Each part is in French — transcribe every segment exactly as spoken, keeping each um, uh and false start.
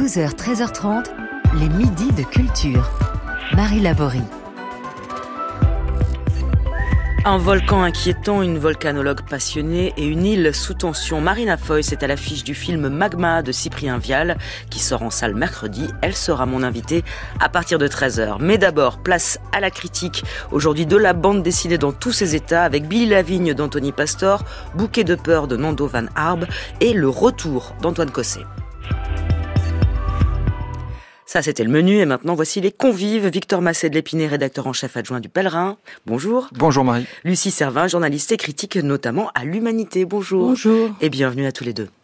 douze heures treize heures trente, les midis de culture. Marie Laborie. Un volcan inquiétant, une volcanologue passionnée et une île sous tension. Marina Foïs est à l'affiche du film Magma de Cyprien Vial qui sort en salle mercredi. Elle sera mon invitée à partir de treize heures. Mais d'abord, place à la critique aujourd'hui de la bande dessinée dans tous ses états avec Billy Lavigne d'Anthony Pastor, Bouquet de peur de Nando Van Harb et le retour d'Antoine Cosset. Ça, c'était le menu. Et maintenant, voici les convives. Victor Massé de l'Épinay, rédacteur en chef adjoint du Pèlerin. Bonjour. Bonjour Marie. Lucie Servin, journaliste et critique notamment à l'Humanité. Bonjour. Bonjour. Et bienvenue à tous les deux.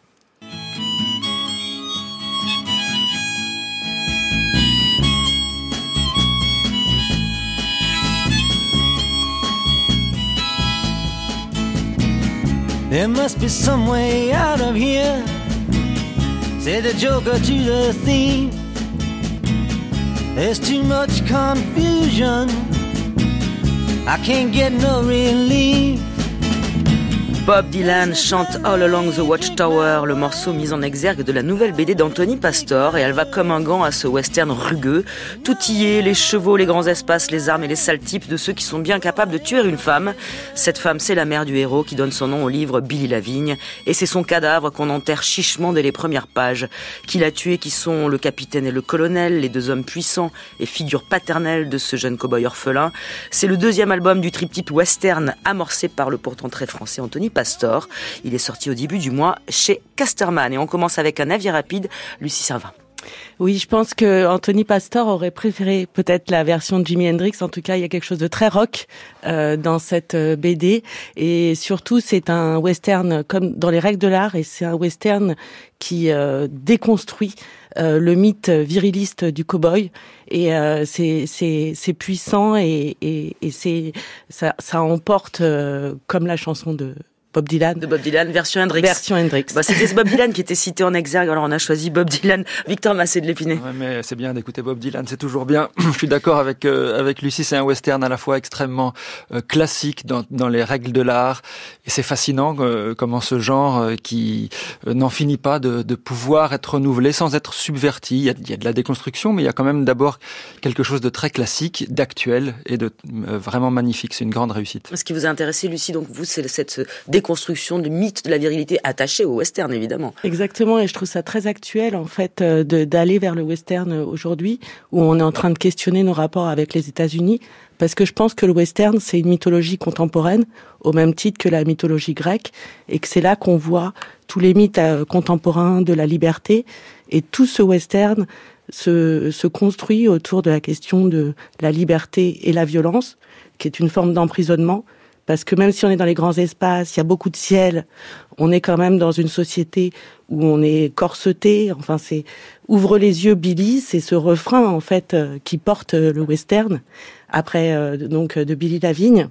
There must be some way out of here, said the joker to the thief. There's too much confusion, I can't get no relief. Bob Dylan chante All Along the Watchtower, le morceau mis en exergue de la nouvelle B D d'Anthony Pastor, et elle va comme un gant à ce western rugueux. Tout y est, les chevaux, les grands espaces, les armes et les sales types de ceux qui sont bien capables de tuer une femme. Cette femme, c'est la mère du héros qui donne son nom au livre Billy Lavigne, et c'est son cadavre qu'on enterre chichement dès les premières pages. Qui l'a tué, qui sont le capitaine et le colonel, les deux hommes puissants et figures paternelles de ce jeune cow-boy orphelin. C'est le deuxième album du triptyque western amorcé par le pourtant très français Anthony Pastor. Il est sorti au début du mois chez Casterman. Et on commence avec un avis rapide. Lucie Servin. Oui, je pense que Anthony Pastor aurait préféré peut-être la version de Jimi Hendrix. En tout cas, il y a quelque chose de très rock euh, dans cette B D. Et surtout, c'est un western comme dans les règles de l'art. Et c'est un western qui euh, déconstruit euh, le mythe viriliste du cow-boy. Et euh, c'est, c'est, c'est puissant et, et, et c'est, ça, ça emporte euh, comme la chanson de Bob Dylan. De Bob Dylan, version Hendrix. Version Hendrix. Bah, c'était ce Bob Dylan qui était cité en exergue, alors on a choisi Bob Dylan. Victor Massé de l'Épinay. Ouais, mais c'est bien d'écouter Bob Dylan, c'est toujours bien. Je suis d'accord avec euh, avec Lucie, c'est un western à la fois extrêmement euh, classique dans dans les règles de l'art, et c'est fascinant euh, comment ce genre euh, qui euh, n'en finit pas de de pouvoir être renouvelé sans être subverti. Il y a il y a de la déconstruction, mais il y a quand même d'abord quelque chose de très classique, d'actuel et de euh, vraiment magnifique. C'est une grande réussite. Ce qui vous a intéressé, Lucie, donc vous, c'est cette déconstruction construction du mythe de la virilité attaché au western, évidemment. Exactement, et je trouve ça très actuel, en fait, de, d'aller vers le western aujourd'hui, où on est en train de questionner nos rapports avec les États-Unis, parce que je pense que le western, c'est une mythologie contemporaine, au même titre que la mythologie grecque, et que c'est là qu'on voit tous les mythes contemporains de la liberté, et tout ce western se, se construit autour de la question de la liberté et la violence, qui est une forme d'emprisonnement. Parce que même si on est dans les grands espaces, il y a beaucoup de ciel, on est quand même dans une société où on est corseté. Enfin, c'est ouvre les yeux, Billy, c'est ce refrain en fait euh, qui porte euh, le western après euh, donc de Billy Lavigne.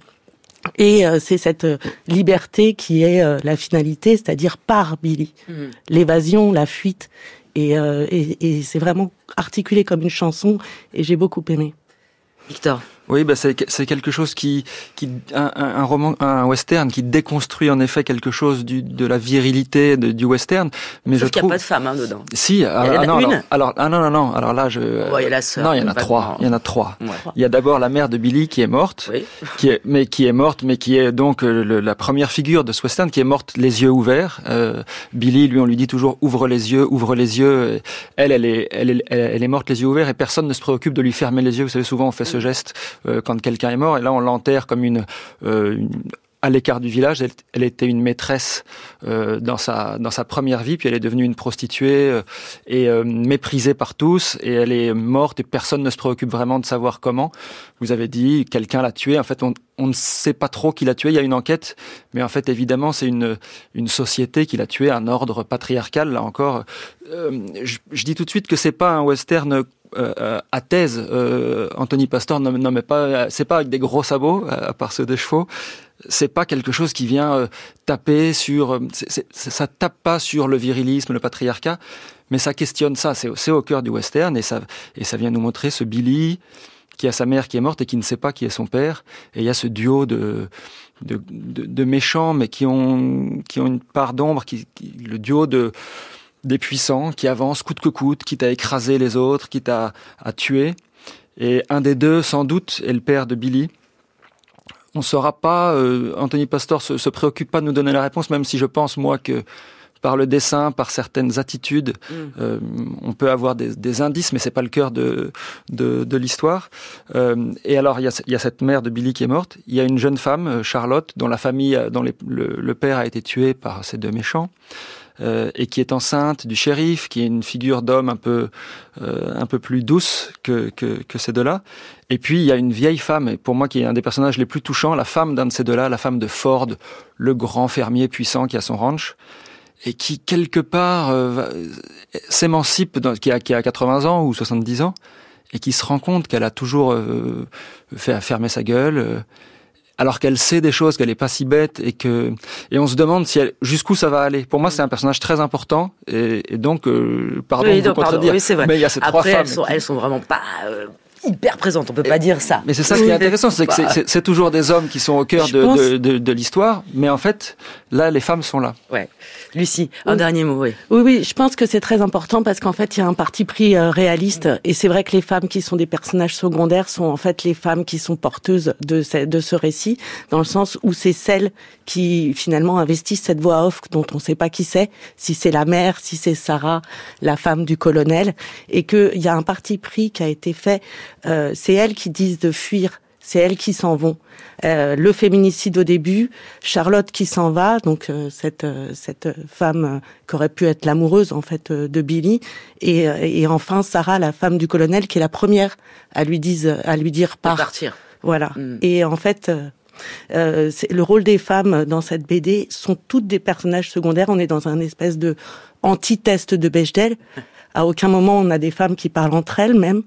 Et euh, c'est cette euh, liberté qui est euh, la finalité, c'est-à-dire par Billy, mmh. l'évasion, la fuite, et, euh, et, et c'est vraiment articulé comme une chanson. Et j'ai beaucoup aimé. Victor. Oui, bah c'est c'est quelque chose qui qui un, un roman, un western qui déconstruit en effet quelque chose du de la virilité de, du western. Mais Sauf je qu'il trouve n'y a pas de femme hein, dedans. Si, il ah, y en a ah, non, une. alors, alors ah non non non, alors là je oh, il y a la sœur. non, il y en a trois, il y en a trois. Ouais. Il y a d'abord la mère de Billy qui est morte, oui. qui est mais qui est morte mais qui est donc le, la première figure de ce western qui est morte les yeux ouverts. Euh, Billy lui on lui dit toujours ouvre les yeux, ouvre les yeux. Et elle elle est elle est elle est morte les yeux ouverts et personne ne se préoccupe de lui fermer les yeux. Vous savez souvent on fait ce geste euh, quand quelqu'un est mort et là on l'enterre comme une, euh, une à l'écart du village. Elle, elle était une maîtresse euh, dans sa dans sa première vie, puis elle est devenue une prostituée euh, et euh, méprisée par tous, et elle est morte et personne ne se préoccupe vraiment de savoir comment. Vous avez dit quelqu'un l'a tuée. En fait, on on ne sait pas trop qui l'a tuée. Il y a une enquête, mais en fait, évidemment, c'est une une société qui l'a tuée, un ordre patriarcal. Là encore, euh, je, je dis tout de suite que c'est pas un western Euh, à thèse. Euh, Anthony Pastor non, non mais pas, c'est pas avec des gros sabots, à part ceux des chevaux. C'est pas quelque chose qui vient euh, taper sur. C'est, c'est, ça tape pas sur le virilisme, le patriarcat, mais ça questionne ça. C'est, c'est au cœur du western et ça et ça vient nous montrer ce Billy qui a sa mère qui est morte et qui ne sait pas qui est son père. Et il y a ce duo de de, de, de méchants, mais qui ont qui ont une part d'ombre, qui, qui le duo de des puissants qui avancent coûte que coûte, quitte à écraser les autres, quitte à, à tuer. Et un des deux, sans doute, est le père de Billy. On ne saura pas, euh, Anthony Pastor se, se préoccupe pas de nous donner la réponse, même si je pense, moi, que par le dessin, par certaines attitudes, mmh. euh, on peut avoir des, des indices, mais c'est pas le cœur de, de, de l'histoire. Euh, et alors, il y a, y a cette mère de Billy qui est morte. Il y a une jeune femme, Charlotte, dont la famille, dont les, le, le père a été tué par ces deux méchants. Euh, et qui est enceinte du shérif, qui est une figure d'homme un peu euh, un peu plus douce que, que que ces deux-là. Et puis il y a une vieille femme, et pour moi qui est un des personnages les plus touchants, la femme d'un de ces deux-là, la femme de Ford, le grand fermier puissant qui a son ranch et qui quelque part euh, s'émancipe, dans, qui a qui a quatre-vingts ans ou soixante-dix ans, et qui se rend compte qu'elle a toujours euh, fait fermer sa gueule. Euh, alors qu'elle sait des choses, qu'elle est pas si bête, et que et on se demande si elle, jusqu'où ça va aller. Pour moi, c'est un personnage très important, et, et donc euh, pardon oui, de vous contredire, oui, c'est vrai. Mais il y a ces Après, trois femmes. Elles sont, elles sont vraiment pas euh, hyper présentes. On peut et, pas dire ça. Mais c'est ça qui est intéressant, c'est que c'est, c'est, c'est toujours des hommes qui sont au cœur de, pense... de, de, de l'histoire, mais en fait, là, les femmes sont là. Ouais. Lucie, un oui. dernier mot, oui. Oui, oui, je pense que c'est très important parce qu'en fait, il y a un parti pris euh, réaliste, et c'est vrai que les femmes qui sont des personnages secondaires sont en fait les femmes qui sont porteuses de ce, de ce récit, dans le sens où c'est celles qui finalement investissent cette voix off dont on ne sait pas qui c'est, si c'est la mère, si c'est Sarah, la femme du colonel, et qu'il y a un parti pris qui a été fait, euh, c'est elles qui disent de fuir. C'est elles qui s'en vont. Euh, le féminicide au début, Charlotte qui s'en va, donc euh, cette euh, cette femme euh, qui aurait pu être l'amoureuse en fait euh, de Billy, et euh, et enfin Sarah, la femme du colonel, qui est la première à lui dire à lui dire pars. Partir. Voilà. Mm. Et en fait. Euh, Euh, c'est, le rôle des femmes dans cette B D sont toutes des personnages secondaires. On est dans un espèce de anti-test de Bechdel. À aucun moment on a des femmes qui parlent entre elles même.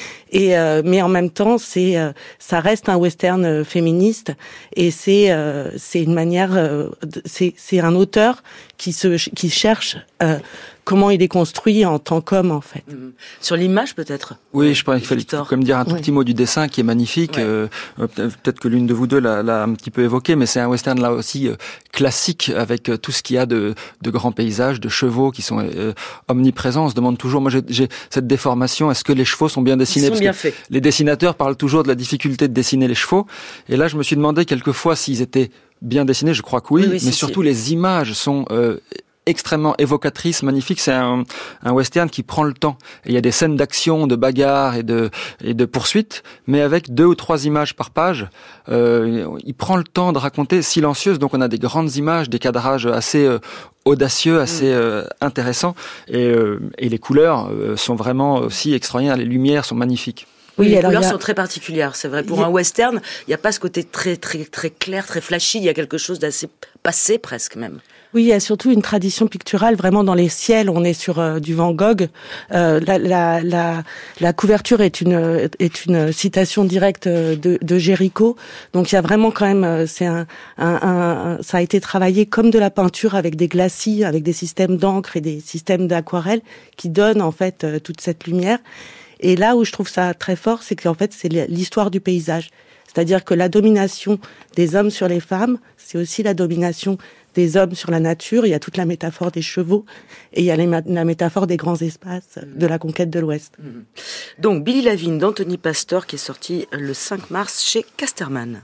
Et euh, mais en même temps, c'est euh, ça reste un western euh, féministe, et c'est euh, c'est une manière, euh, c'est c'est un auteur qui se qui cherche euh, comment il est construit en tant qu'homme en fait. Mmh. Sur l'image peut-être. Oui, je pense qu'il fallait comme dire un tout oui. petit mot du dessin qui est magnifique. Ouais. Euh, peut-être que l'une de vous deux l'a, l'a un petit peu évoqué, mais c'est un western là aussi euh, classique, avec euh, tout ce qu'il y a de, de grands paysages, de chevaux qui sont euh, omniprésents. On se demande toujours, moi j'ai, j'ai cette déformation, est-ce que les chevaux sont bien dessinés? Ils sont bien faits. Les dessinateurs parlent toujours de la difficulté de dessiner les chevaux, et là je me suis demandé quelquefois s'ils étaient bien dessinés. Je crois que oui, oui, oui mais si, surtout si. Les images sont euh, extrêmement évocatrice, magnifique. C'est un, un western qui prend le temps. Et il y a des scènes d'action, de bagarre et de, et de poursuite, mais avec deux ou trois images par page. Euh, il prend le temps de raconter, silencieuse, donc on a des grandes images, des cadrages assez euh, audacieux, assez euh, intéressants. Et, euh, et les couleurs euh, sont vraiment aussi extraordinaires. Les lumières sont magnifiques. Oui, les couleurs a... sont très particulières, c'est vrai. Pour a... un western, il n'y a pas ce côté très, très, très clair, très flashy. Il y a quelque chose d'assez passé, presque même. Oui, il y a surtout une tradition picturale vraiment dans les ciels. On est sur euh, du Van Gogh. Euh, la, la, la, la couverture est une est une citation directe de, de Géricault. Donc il y a vraiment quand même, c'est un, un, un, ça a été travaillé comme de la peinture avec des glacis, avec des systèmes d'encre et des systèmes d'aquarelle qui donnent en fait toute cette lumière. Et là où je trouve ça très fort, c'est qu'en fait c'est l'histoire du paysage. C'est-à-dire que la domination des hommes sur les femmes, c'est aussi la domination des hommes sur la nature. Il y a toute la métaphore des chevaux et il y a les, la métaphore des grands espaces de la conquête de l'Ouest. Donc Billy Lavigne d'Anthony Pastor qui est sorti le cinq mars chez Casterman.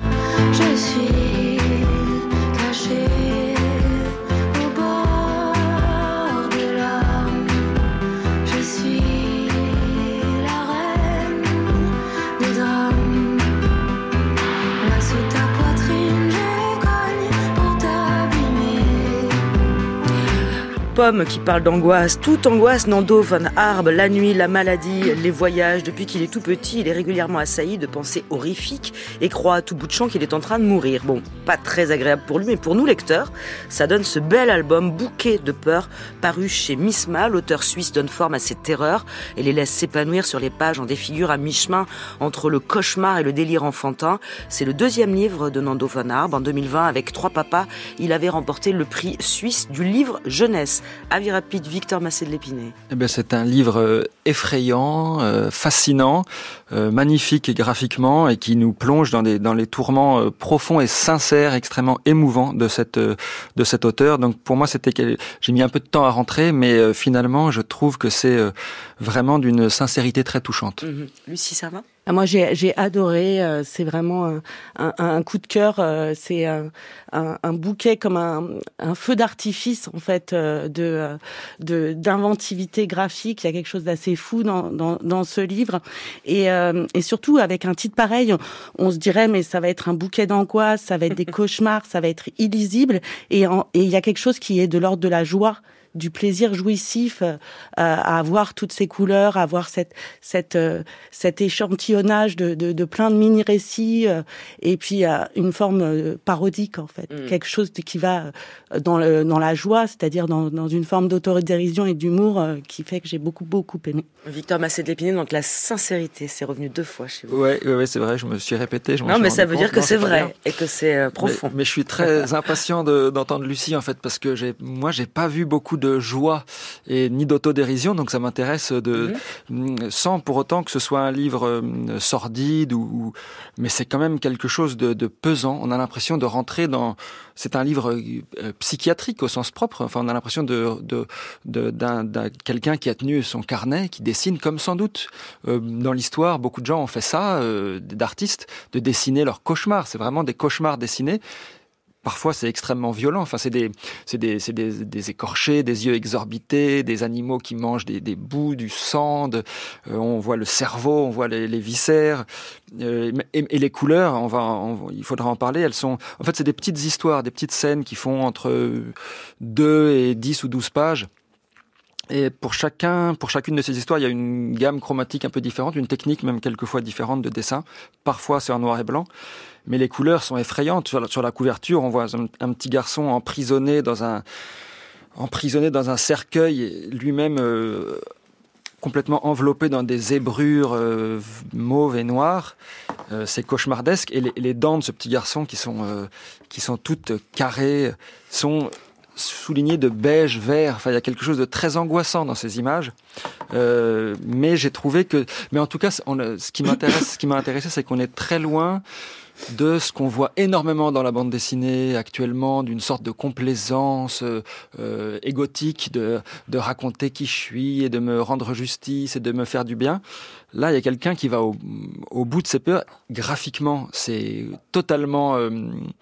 Je suis cachée au bord des larmes. Je suis la reine des drames. Là sous ta poitrine, je cogne pour t'abîmer. Pomme qui parle d'angoisse, toute angoisse, Nando van Harb, la nuit, la maladie, les voyages. Depuis qu'il est tout petit, il est régulièrement assailli de pensées horrifiques et croit à tout bout de champ qu'il est en train de mourir. Bon, pas très agréable pour lui, mais pour nous lecteurs, ça donne ce bel album Bouquet de peur, paru chez Misma. L'auteur suisse donne forme à ses terreurs et les laisse s'épanouir sur les pages en défigure à mi-chemin entre le cauchemar et le délire enfantin. C'est le deuxième livre de Nando van Harb. En deux mille vingt, avec Trois papas, il avait remporté le prix suisse du livre jeunesse. Avis rapide, Victor Massé de l'Épinay. Eh ben, c'est un livre euh, effrayant, euh, fascinant, euh, magnifique et graphiquement, et qui nous plonge dans, des, dans les tourments euh, profonds et sincères, extrêmement émouvants de cette euh, de cet auteur. Donc pour moi, c'était j'ai mis un peu de temps à rentrer, mais euh, finalement, je trouve que c'est euh, vraiment d'une sincérité très touchante. Mmh. Lucie Servin. Moi, j'ai, j'ai adoré. Euh, c'est vraiment un, un, un coup de cœur. Euh, c'est un, un, un bouquet comme un, un feu d'artifice en fait euh, de, de d'inventivité graphique. Il y a quelque chose d'assez fou dans, dans, dans ce livre. Et, euh, et surtout avec un titre pareil, on, on se dirait mais ça va être un bouquet d'angoisse, ça va être des cauchemars, ça va être illisible. Et, en, et il y a quelque chose qui est de l'ordre de la joie, du plaisir jouissif euh, à avoir toutes ces couleurs, à avoir cette cette euh, cet échantillonnage de, de de plein de mini récits euh, et puis euh, une forme euh, parodique en fait, mmh. quelque chose de, qui va euh, dans le dans la joie, c'est-à-dire dans dans une forme d'autodérision et d'humour euh, qui fait que j'ai beaucoup beaucoup aimé. Victor Massé de l'Épinay, donc la sincérité, c'est revenu deux fois chez vous. Ouais, ouais, ouais c'est vrai, je me suis répété. Je non, mais ça veut compte. dire que non, c'est vrai bien. Et que c'est euh, profond. Mais, mais je suis très impatient de, d'entendre Lucie en fait, parce que j'ai, moi, j'ai pas vu beaucoup de joie et ni d'autodérision, donc ça m'intéresse de, mmh. sans pour autant que ce soit un livre euh, sordide ou, ou, mais c'est quand même quelque chose de, de pesant. On a l'impression de rentrer dans, c'est un livre euh, psychiatrique au sens propre. Enfin, on a l'impression de, de, de d'un, d'un quelqu'un qui a tenu son carnet, qui dessine comme sans doute euh, dans l'histoire. Beaucoup de gens ont fait ça, euh, d'artistes, de dessiner leurs cauchemars. C'est vraiment des cauchemars dessinés. Parfois, c'est extrêmement violent. Enfin, c'est des, c'est des, c'est des, des écorchés, des yeux exorbités, des animaux qui mangent des, des bouts, du sang. De, euh, on voit le cerveau, on voit les, les viscères euh, et, et les couleurs. On va, on, il faudra en parler. Elles sont, en fait, c'est des petites histoires, des petites scènes qui font entre deux et dix ou douze pages. Et pour chacun, pour chacune de ces histoires, il y a une gamme chromatique un peu différente, une technique même quelquefois différente de dessin. Parfois, c'est en noir et blanc. Mais les couleurs sont effrayantes. Sur la, sur la couverture, on voit un, un petit garçon emprisonné dans un, emprisonné dans un cercueil, lui-même euh, complètement enveloppé dans des zébrures euh, mauves et noires. Euh, c'est cauchemardesque. Et les, les dents de ce petit garçon, qui sont, euh, qui sont toutes carrées, sont soulignées de beige, vert. Enfin, il y a quelque chose de très angoissant dans ces images. Euh, mais j'ai trouvé que, mais en tout cas, on, ce qui m'intéresse, ce qui m'a intéressé, c'est qu'on est très loin de ce qu'on voit énormément dans la bande dessinée actuellement, d'une sorte de complaisance euh, égotique, de, de raconter qui je suis et de me rendre justice et de me faire du bien. Là, il y a quelqu'un qui va au, au bout de ses peurs. Graphiquement, c'est totalement euh,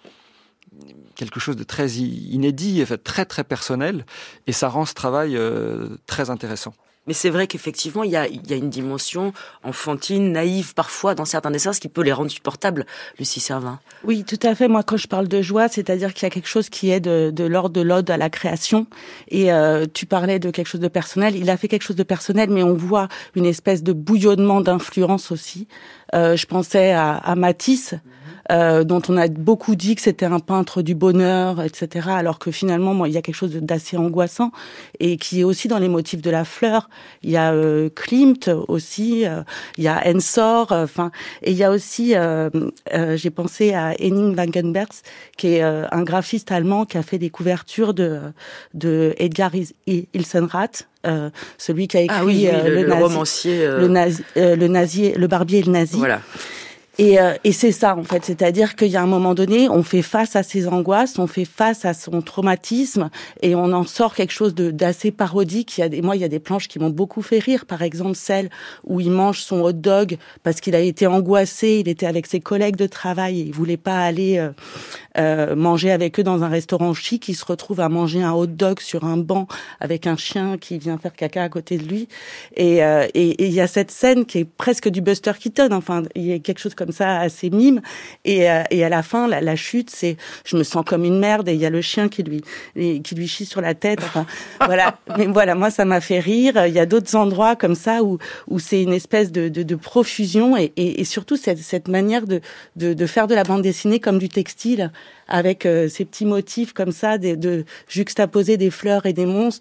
quelque chose de très inédit, en fait, très très personnel, et ça rend ce travail euh, très intéressant. Mais c'est vrai qu'effectivement, il y a, il y a une dimension enfantine, naïve parfois dans certains dessins, ce qui peut les rendre supportables, Lucie Servin. Oui, tout à fait. Moi, quand je parle de joie, c'est-à-dire qu'il y a quelque chose qui est de, de l'ordre de l'ode à la création. Et euh, tu parlais de quelque chose de personnel. Il a fait quelque chose de personnel, mais on voit une espèce de bouillonnement d'influence aussi. Euh, je pensais à, à Matisse, euh, dont on a beaucoup dit que c'était un peintre du bonheur, et cetera. Alors que finalement, moi, il y a quelque chose d'assez angoissant et qui est aussi dans les motifs de la fleur. Il y a euh, Klimt aussi, euh, il y a Ensor, enfin, euh, et il y a aussi, euh, euh, j'ai pensé à Henning Wagenbergs, qui est euh, un graphiste allemand qui a fait des couvertures de de Edgar Ilsenrath. Euh, celui qui a écrit ah oui, oui, euh, le, le, le nazi, romancier, euh... le nazi, euh, le nazi, le barbier et le nazi. Voilà. Et, euh, et c'est ça, en fait. C'est-à-dire qu'il y a un moment donné, on fait face à ses angoisses, on fait face à son traumatisme, et on en sort quelque chose de, d'assez parodique. Il y a des, moi, il y a des planches qui m'ont beaucoup fait rire. Par exemple, celle où il mange son hot dog parce qu'il a été angoissé, il était avec ses collègues de travail et il voulait pas aller euh, euh, manger avec eux dans un restaurant chic. Il se retrouve à manger un hot dog sur un banc avec un chien qui vient faire caca à côté de lui. Et euh, et il y a cette scène qui est presque du Buster Keaton. Enfin, il y a quelque chose comme ça assez mime. Et, euh, et à la fin, la, la chute, c'est je me sens comme une merde et il y a le chien qui lui qui lui chie sur la tête. Enfin, voilà. Mais voilà, moi, ça m'a fait rire. Il y a d'autres endroits comme ça où où c'est une espèce de de, de profusion et, et, et surtout cette cette manière de, de de faire de la bande dessinée comme du textile, avec euh, ces petits motifs comme ça, de, de juxtaposer des fleurs et des monstres.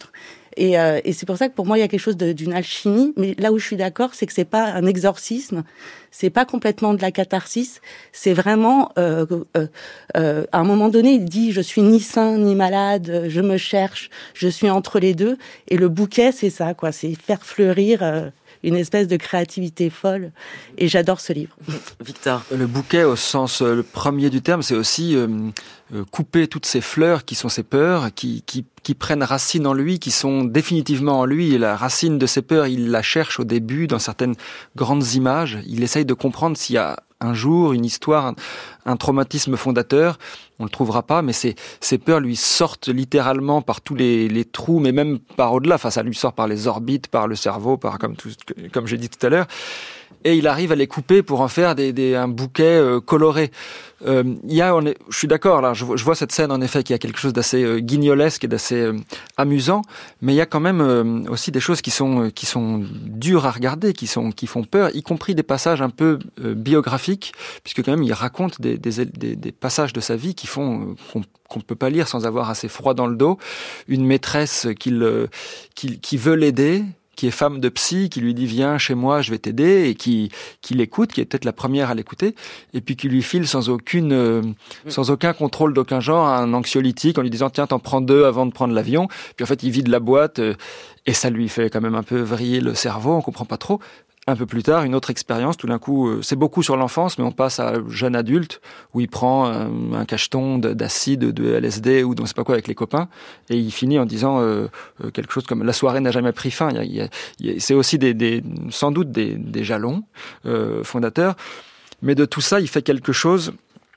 Et, euh, et c'est pour ça que pour moi, il y a quelque chose de, d'une alchimie. Mais là où je suis d'accord, c'est que c'est pas un exorcisme, c'est pas complètement de la catharsis. C'est vraiment, euh, euh, euh, à un moment donné, il dit, je suis ni sain ni malade, je me cherche, je suis entre les deux. Et le bouquet, c'est ça, quoi. C'est faire fleurir euh, une espèce de créativité folle. Et j'adore ce livre. Victor. Le bouquet, au sens euh, le premier du terme, c'est aussi euh, euh, couper toutes ces fleurs qui sont ses peurs, qui, qui, qui prennent racine en lui, qui sont définitivement en lui. Et la racine de ses peurs, il la cherche au début dans certaines grandes images. Il essaye de comprendre s'il y a un jour, une histoire, un, un traumatisme fondateur. On le trouvera pas, mais ces, ces peurs lui sortent littéralement par tous les, les trous, mais même par au-delà. Enfin, ça lui sort par les orbites, par le cerveau, par comme tout, comme j'ai dit tout à l'heure. Et il arrive à les couper pour en faire des, des, un bouquet euh, coloré. Euh, il y a, on est, je suis d'accord, là, je, je vois cette scène en effet qui a quelque chose d'assez euh, guignolesque et d'assez euh, amusant, mais il y a quand même euh, aussi des choses qui sont euh, qui sont dures à regarder, qui sont qui font peur, y compris des passages un peu euh, biographiques, puisque quand même il raconte des, des, des, des passages de sa vie qui font euh, qu'on qu'on ne peut pas lire sans avoir assez froid dans le dos. Une maîtresse qu'il, euh, qui, qui veut l'aider, qui est femme de psy, qui lui dit viens chez moi, je vais t'aider, et qui, qui l'écoute, qui est peut-être la première à l'écouter, et puis qui lui file sans aucune, euh, sans aucun contrôle d'aucun genre un anxiolytique en lui disant tiens t'en prends deux avant de prendre l'avion. Puis en fait il vide la boîte euh, et ça lui fait quand même un peu vriller le cerveau, on comprend pas trop. Un peu plus tard, une autre expérience, tout d'un coup, euh, c'est beaucoup sur l'enfance, mais on passe à jeune adulte, où il prend un, un cacheton d'acide, de L S D, ou on ne sait pas quoi avec les copains, et il finit en disant euh, euh, quelque chose comme « la soirée n'a jamais pris fin ». Il y a, il y a, il y a, c'est aussi des, des, sans doute des, des jalons euh, fondateurs, mais de tout ça, il fait quelque chose...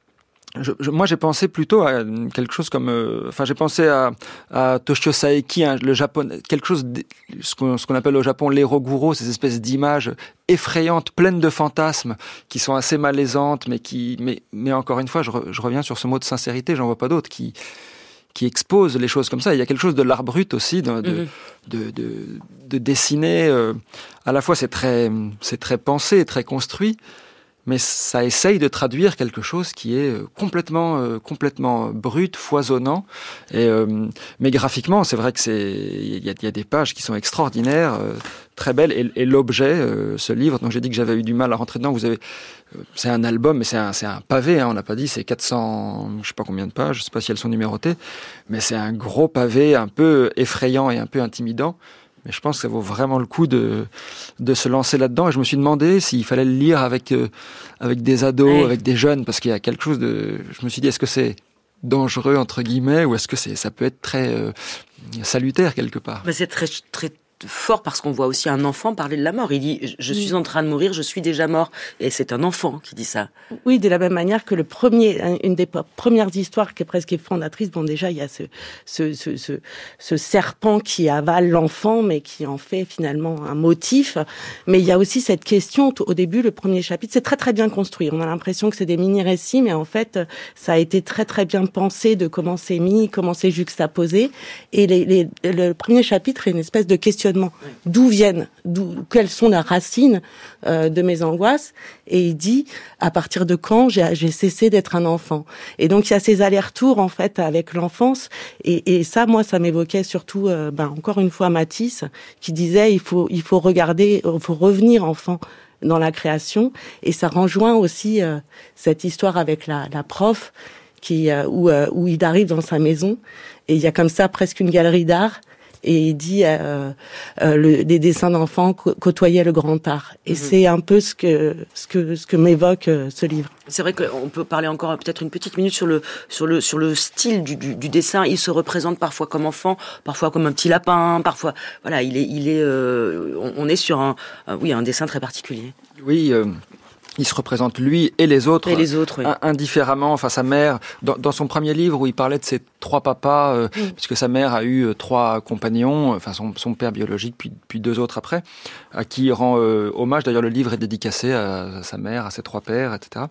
Je, je, moi, j'ai pensé plutôt à quelque chose comme, euh, enfin, j'ai pensé à, à Toshio Saeki, hein, le japonais, quelque chose, de, ce qu'on, ce qu'on appelle au Japon l'eroguro, ces espèces d'images effrayantes, pleines de fantasmes, qui sont assez malaisantes, mais qui, mais, mais encore une fois, je, re, je reviens sur ce mot de sincérité, j'en vois pas d'autre, qui, qui expose les choses comme ça. Il y a quelque chose de l'art brut aussi, de, de, mmh. de, de, de dessiner. Euh, à la fois, c'est très, c'est très pensé, très construit. Mais ça essaye de traduire quelque chose qui est complètement, euh, complètement brut, foisonnant. Et, euh, mais graphiquement, c'est vrai que c'est, il y a, y a des pages qui sont extraordinaires, euh, très belles. Et, et l'objet, euh, ce livre, dont j'ai dit que j'avais eu du mal à rentrer dedans, vous avez, euh, c'est un album, mais c'est un, c'est un pavé. Hein, on l'a pas dit, c'est quatre cents, je sais pas combien de pages, je sais pas si elles sont numérotées, mais c'est un gros pavé, un peu effrayant et un peu intimidant. Mais je pense que ça vaut vraiment le coup de, de se lancer là-dedans. Et je me suis demandé s'il fallait le lire avec, euh, avec des ados, oui. avec des jeunes, parce qu'il y a quelque chose de... Je me suis dit, est-ce que c'est dangereux, entre guillemets, ou est-ce que c'est, ça peut être très euh, salutaire, quelque part? Mais c'est très, très fort parce qu'on voit aussi un enfant parler de la mort. Il dit, je suis en train de mourir, je suis déjà mort. Et c'est un enfant qui dit ça. Oui, de la même manière que le premier, une des premières histoires qui est presque fondatrice, bon, déjà, il y a ce, ce, ce, ce, ce serpent qui avale l'enfant, mais qui en fait finalement un motif. Mais il y a aussi cette question, au début, le premier chapitre, c'est très très bien construit. On a l'impression que c'est des mini-récits, mais en fait, ça a été très très bien pensé de comment c'est mis, comment c'est juxtaposé. Et les, les, le premier chapitre est une espèce de questionnement. D'où viennent, d'où, quelles sont les racines euh, de mes angoisses? Et il dit, à partir de quand j'ai, j'ai cessé d'être un enfant? Et donc, il y a ces allers-retours, en fait, avec l'enfance. Et, et ça, moi, ça m'évoquait surtout, euh, ben, encore une fois, Matisse, qui disait, il faut, il faut regarder, il faut revenir enfant dans la création. Et ça rejoint aussi euh, cette histoire avec la, la prof, qui, euh, où, euh, où il arrive dans sa maison. Et il y a comme ça presque une galerie d'art. Et il dit euh, euh, le, des dessins d'enfants co- côtoyaient le grand art. Et mmh. c'est un peu ce que ce que ce que m'évoque euh, ce livre. C'est vrai qu'on peut parler encore peut-être une petite minute sur le sur le sur le style du, du, du dessin. Il se représente parfois comme enfant, parfois comme un petit lapin, parfois voilà. Il est il est euh, on, on est sur un, un oui un dessin très particulier. Oui. Euh... Il se représente lui et les autres, et les autres oui. indifféremment. Enfin, sa mère, dans, dans son premier livre où il parlait de ses trois papas, euh, mmh. puisque sa mère a eu euh, trois compagnons, enfin son, son père biologique, puis, puis deux autres après, à qui il rend euh, hommage. D'ailleurs, le livre est dédicacé à, à sa mère, à ses trois pères, et cetera.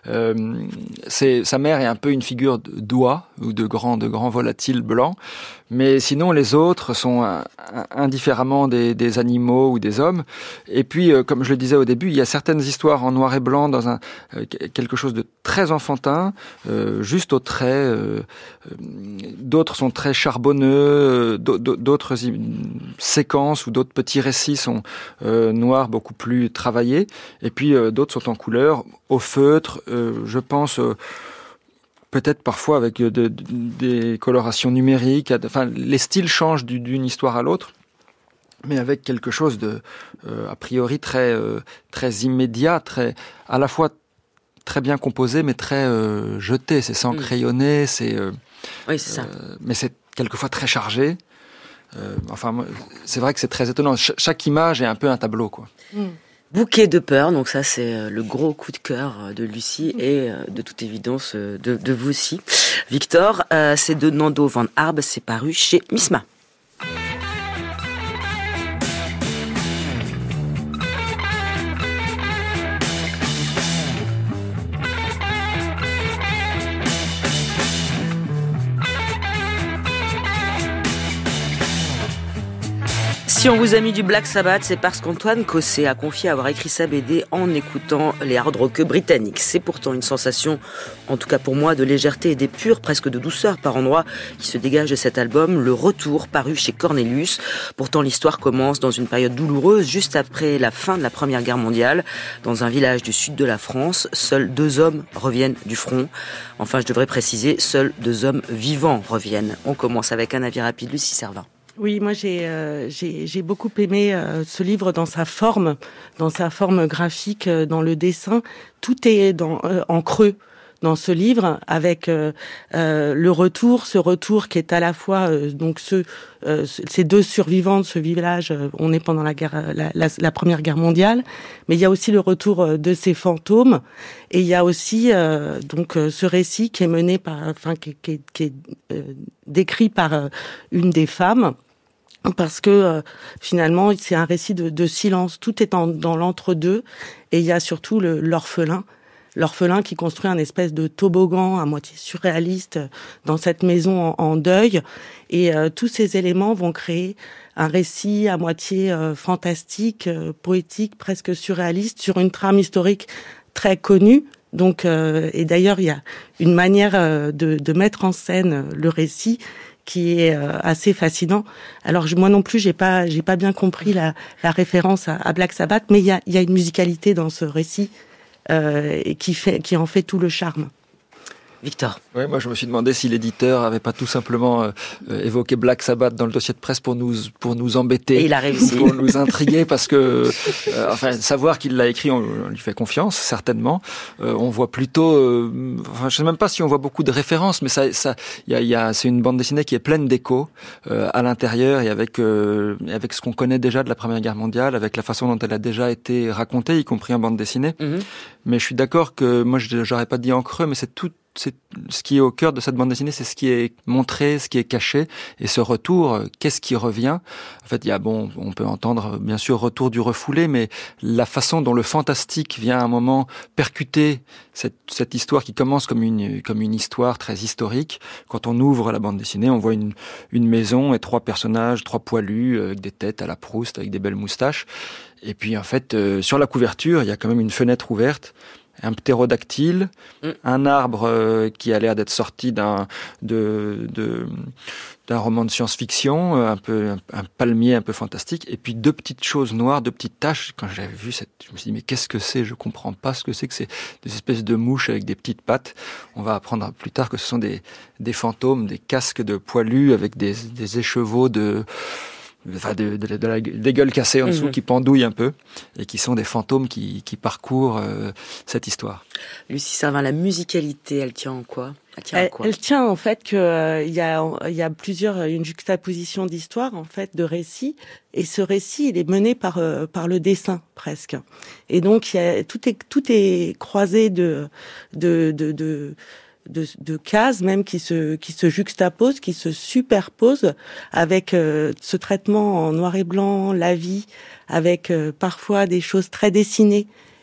Euh, c'est, sa mère est un peu une figure d'oie ou de grand, de grand volatile blanc. Mais sinon, les autres sont euh, indifféremment des, des animaux ou des hommes. Et puis, euh, comme je le disais au début, il y a certaines histoires en noir et blanc dans un euh, quelque chose de très enfantin, euh, juste au trait. Euh, euh, d'autres sont très charbonneux. Euh, d'autres y- séquences ou d'autres petits récits sont euh, noirs, beaucoup plus travaillés. Et puis, euh, d'autres sont en couleur, au feutre. Euh, je pense... Euh, peut-être parfois avec de, de, des colorations numériques. Enfin, les styles changent d'une histoire à l'autre, mais avec quelque chose de, euh, a priori, très, euh, très immédiat, très, à la fois très bien composé, mais très euh, jeté. C'est sans mmh. crayonner, c'est... Euh, oui, c'est ça. Euh, mais c'est quelquefois très chargé. Euh, enfin, c'est vrai que c'est très étonnant. Ch- chaque image est un peu un tableau, quoi. Mmh. Bouquet de peur, donc ça c'est le gros coup de cœur de Lucie et de toute évidence de, de vous aussi. Victor, euh, c'est de Nando van Arb, c'est paru chez Misma. Si on vous a mis du Black Sabbath, c'est parce qu'Antoine Cossé a confié avoir écrit sa B D en écoutant les hard rockeux britanniques. C'est pourtant une sensation, en tout cas pour moi, de légèreté et d'épure, presque de douceur par endroits, qui se dégage de cet album, Le Retour, paru chez Cornelius. Pourtant, l'histoire commence dans une période douloureuse, juste après la fin de la Première Guerre mondiale. Dans un village du sud de la France, seuls deux hommes reviennent du front. Enfin, je devrais préciser, seuls deux hommes vivants reviennent. On commence avec un avis rapide, Lucie Servin. Oui, moi j'ai euh, j'ai j'ai beaucoup aimé euh, ce livre dans sa forme, dans sa forme graphique, euh, dans le dessin. Tout est dans euh, en creux dans ce livre, avec euh, euh, le retour, ce retour qui est à la fois euh, donc ce euh, ces deux survivants de ce village. Euh, on est pendant la guerre, la, la, la Première Guerre mondiale, mais il y a aussi le retour de ces fantômes, et il y a aussi euh, donc euh, ce récit qui est mené par, enfin qui, qui, qui est euh, décrit par euh, une des femmes. Parce que euh, finalement, c'est un récit de, de silence. Tout est en, dans l'entre-deux, et il y a surtout le, l'orphelin, l'orphelin qui construit un espèce de toboggan à moitié surréaliste dans cette maison en, en deuil. Et euh, tous ces éléments vont créer un récit à moitié euh, fantastique, euh, poétique, presque surréaliste, sur une trame historique très connue. Donc, euh, et d'ailleurs, il y a une manière euh, de, de mettre en scène le récit qui est euh, assez fascinant. Alors je, moi non plus, j'ai pas, j'ai pas bien compris la, la référence à, à Black Sabbath, mais il y a, il y a une musicalité dans ce récit euh, et qui fait, qui en fait tout le charme. Victor. Oui, moi je me suis demandé si l'éditeur avait pas tout simplement euh, évoqué Black Sabbath dans le dossier de presse pour nous pour nous embêter, et il a réussi, pour nous intriguer, parce que euh, enfin savoir qu'il l'a écrit, on, on lui fait confiance certainement. Euh, on voit plutôt, euh, enfin je sais même pas si on voit beaucoup de références, mais ça ça il y a, y a c'est une bande dessinée qui est pleine d'échos euh, à l'intérieur, et avec euh, avec ce qu'on connaît déjà de la Première Guerre mondiale, avec la façon dont elle a déjà été racontée, y compris en bande dessinée. Mm-hmm. Mais je suis d'accord que moi j'aurais pas dit en creux, mais c'est tout. C'est ce qui est au cœur de cette bande dessinée, c'est ce qui est montré, ce qui est caché, et ce retour, qu'est-ce qui revient? En fait, il y a bon, on peut entendre bien sûr retour du refoulé, mais la façon dont le fantastique vient à un moment percuter cette, cette histoire qui commence comme une comme une histoire très historique. Quand on ouvre la bande dessinée, on voit une une maison et trois personnages, trois poilus avec des têtes à la Proust, avec des belles moustaches. Et puis en fait, euh, sur la couverture, il y a quand même une fenêtre ouverte, un ptérodactyle, mm. un arbre euh, qui a l'air d'être sorti d'un de, de d'un roman de science-fiction, euh, un peu un, un palmier un peu fantastique, et puis deux petites choses noires, deux petites taches. Quand j'avais vu cette, je me suis dit mais qu'est-ce que c'est? Je comprends pas ce que c'est que c'est des espèces de mouches avec des petites pattes. On va apprendre plus tard que ce sont des des fantômes, des casques de poilus avec des des écheveaux de Enfin, de, de, de la, des gueules cassées en dessous, mmh. qui pendouillent un peu, et qui sont des fantômes qui, qui parcourent euh, cette histoire. Lucie Servin, la musicalité, elle tient en quoi? Elle tient, elle, en quoi elle tient en fait que euh, il y a il y a plusieurs une juxtaposition d'histoires, en fait, de récits, et ce récit il est mené par euh, par le dessin presque, et donc il y a tout est tout est croisé de de de, de De, de cases même qui se qui se juxtaposent, qui se superposent, avec euh, ce traitement en noir et blanc, la vie, avec euh, parfois des choses très dessinées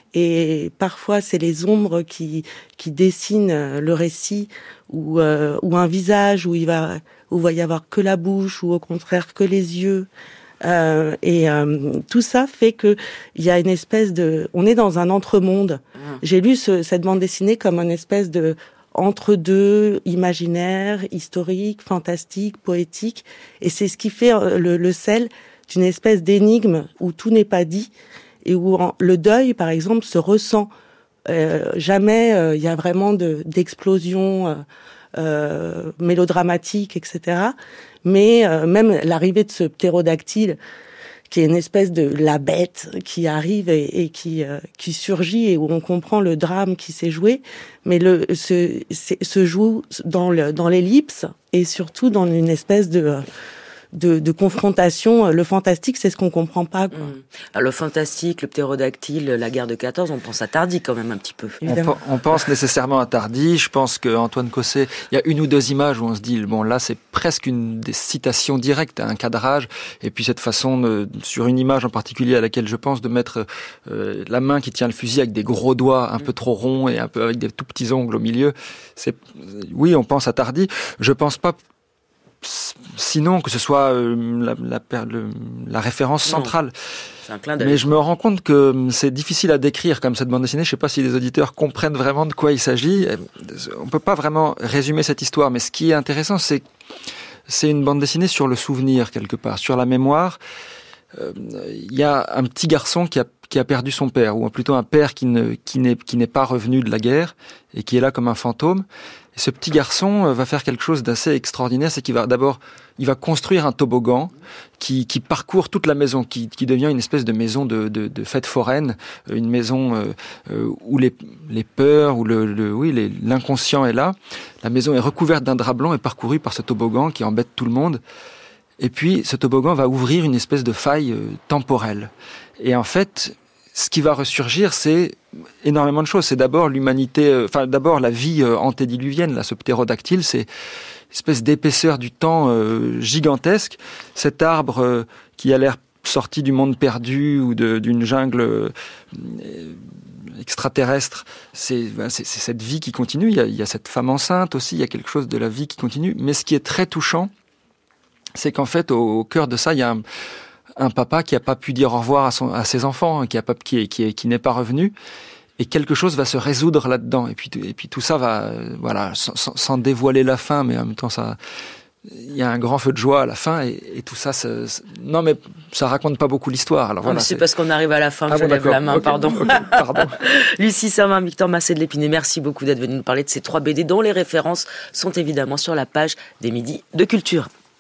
et parfois c'est les ombres qui qui dessinent le récit, ou euh, ou un visage où il va où il va y avoir que la bouche, ou au contraire que les yeux. Euh, et euh, tout ça fait que il y a une espèce de, on est dans un entre-monde. Mmh. J'ai lu ce, cette bande dessinée comme une espèce de entre-deux, imaginaire, historique, fantastique, poétique, et c'est ce qui fait le, le sel d'une espèce d'énigme où tout n'est pas dit, et où en, le deuil, par exemple, se ressent. Euh, jamais il euh, y a vraiment de, d'explosion euh, euh, mélodramatique, et cetera. Mais euh, même l'arrivée de ce ptérodactyle, qui est une espèce de la bête qui arrive et, et qui euh, qui surgit, et où on comprend le drame qui s'est joué, mais le se se joue dans le dans l'ellipse, et surtout dans une espèce de de, de confrontation. Le fantastique, c'est ce qu'on comprend pas, quoi. Mmh. Alors, le fantastique, le ptérodactyle, la guerre de quatorze, on pense à Tardy quand même un petit peu. On, on pense nécessairement à Tardy. Je pense qu'Antoine Cosset, il y a une ou deux images où on se dit, bon là c'est presque une des citations directes, un cadrage, et puis cette façon, de, sur une image en particulier à laquelle je pense, de mettre euh, la main qui tient le fusil avec des gros doigts un mmh. peu trop ronds et un peu avec des tout petits ongles au milieu. C'est, oui, on pense à Tardy. Je pense pas sinon que ce soit euh, la, la, le, la référence centrale. C'est un clin d'œil. Mais je me rends compte que c'est difficile à décrire comme cette bande dessinée. Je sais pas si les auditeurs comprennent vraiment de quoi il s'agit. On peut pas vraiment résumer cette histoire, mais ce qui est intéressant, c'est c'est une bande dessinée sur le souvenir quelque part, sur la mémoire. Euh, il y a un petit garçon qui a qui a perdu son père, ou plutôt un père qui ne qui n'est qui n'est pas revenu de la guerre et qui est là comme un fantôme. Et ce petit garçon va faire quelque chose d'assez extraordinaire, c'est qu'il va d'abord, il va construire un toboggan qui, qui parcourt toute la maison, qui, qui devient une espèce de maison de, de, de fête foraine, une maison euh, où les, les peurs, où le, le oui, les, l'inconscient est là. La maison est recouverte d'un drap blanc et parcourue par ce toboggan qui embête tout le monde. Et puis, ce toboggan va ouvrir une espèce de faille euh, temporelle. Et en fait, ce qui va ressurgir, c'est énormément de choses. C'est d'abord l'humanité, euh, enfin d'abord la vie euh, antédiluvienne, là, ce ptérodactyle, c'est une espèce d'épaisseur du temps euh, gigantesque. Cet arbre euh, qui a l'air sorti du monde perdu ou de, d'une jungle euh, extraterrestre, c'est, c'est, c'est cette vie qui continue. Il y, a, il y a cette femme enceinte aussi, il y a quelque chose de la vie qui continue. Mais ce qui est très touchant, c'est qu'en fait, au, au cœur de ça, il y a un, un papa qui n'a pas pu dire au revoir à, son, à ses enfants, qui, a pas, qui, est, qui, est, qui n'est pas revenu, et quelque chose va se résoudre là-dedans. Et puis, et puis tout ça va, euh, voilà, sans, sans dévoiler la fin, mais en même temps, ça, il y a un grand feu de joie à la fin, et, et tout ça, ça, ça, non mais ça raconte pas beaucoup l'histoire. Alors non, voilà, mais c'est, c'est parce qu'on arrive à la fin que ah je bon, lève d'accord. la main, okay, pardon. Okay, pardon. Lucie Sermin, Victor Massé de l'Épinay, merci beaucoup d'être venu nous parler de ces trois B D dont les références sont évidemment sur la page des Midis de Culture.